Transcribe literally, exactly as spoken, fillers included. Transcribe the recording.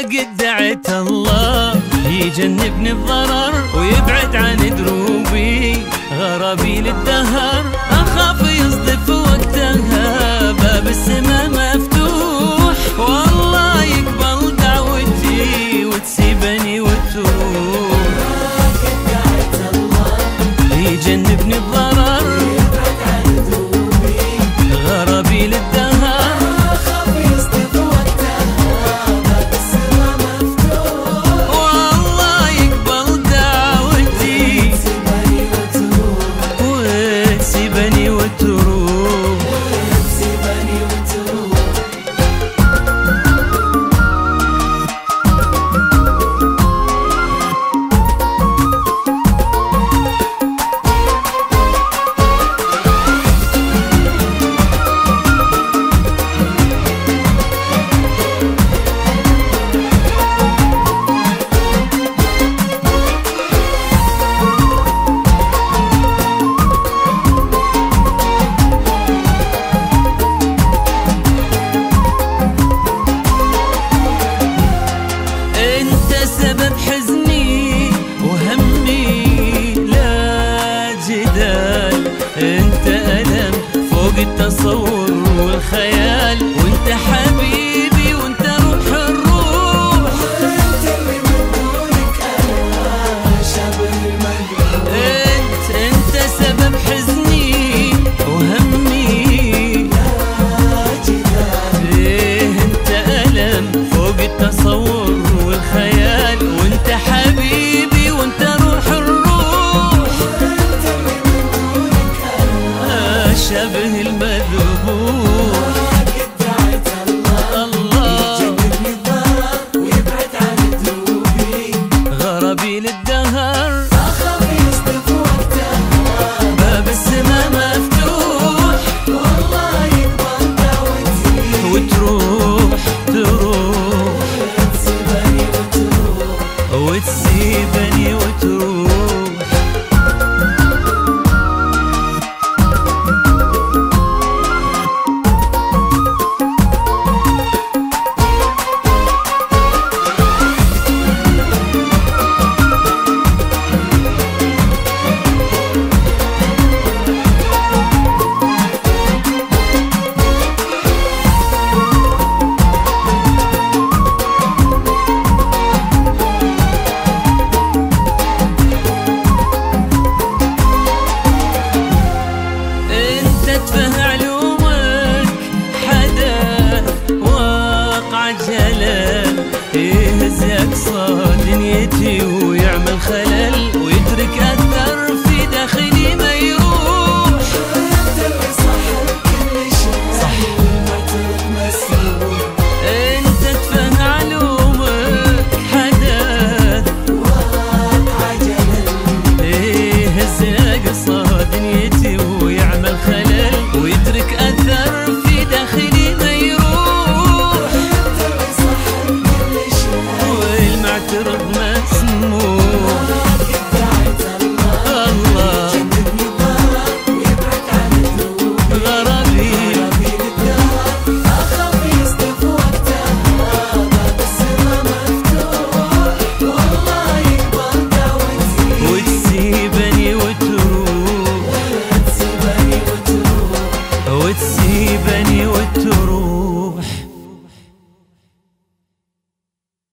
قد دعيت الله يجنبني الضرر ويبعد عن دروبي، غرابي للدهر أخاف يصدف وقتها باب السما مفتوح، والله يقبل دعوتي وتسيبني وتروح. قد دعيت الله يجنبني الضرر ويبعد عن دروبي، غرابي للدهر أخاف يصدف وقتها باب السما مفتوح، والله يقبل دعوتي تسيبني وتروح، وتسيبني وتروح. تسيبني وتروح. سبب حزني وهمي لا جدال، انت ألم فوق التصور والخيال، وانت حبيبي وانت روح الروح، انت اللي من دونك انا شبه المجروح، انت انت سبب حزني وهمي لا جدال، ايه انت ألم فوق التصور والخيال، وانت حبيبي وانت روح الروح، انت اللي من دونك انا شبه المذبوح. قد دعيت الله الله يجنبني الضرر ويبعد عن دروبي، غرابي للدهر اخاف يصدف وقتها باب السما مفتوح، والله يقبل دعوتي وتروح تروح تسيبني وتروح. وتسيبني وتروح. تتفه علومك حدا واقع جلال، يهز أقصى دنيتي ويعمل خلل، ويترك أثر في داخلي ما يروح. انت اللي صح كل شيء صح والمعترف مسروق، انت تفه علومك حدا واقع جلل، يهز أقصى دنيتي ويعمل خلل، ويترك أثر في داخلي ما يروح. انت اللي صح كل شيء والمعترض مسموح. قد دعيت الله الله يجنبني الضرر ويبعد عن دروبي، غرابي غرابي للدهر اخاف يصدف وقتها باب السما مفتوح، والله يقبل دعوتي وتسيبني وتروح، تسيبني وتروح. وتسيبني وتروح.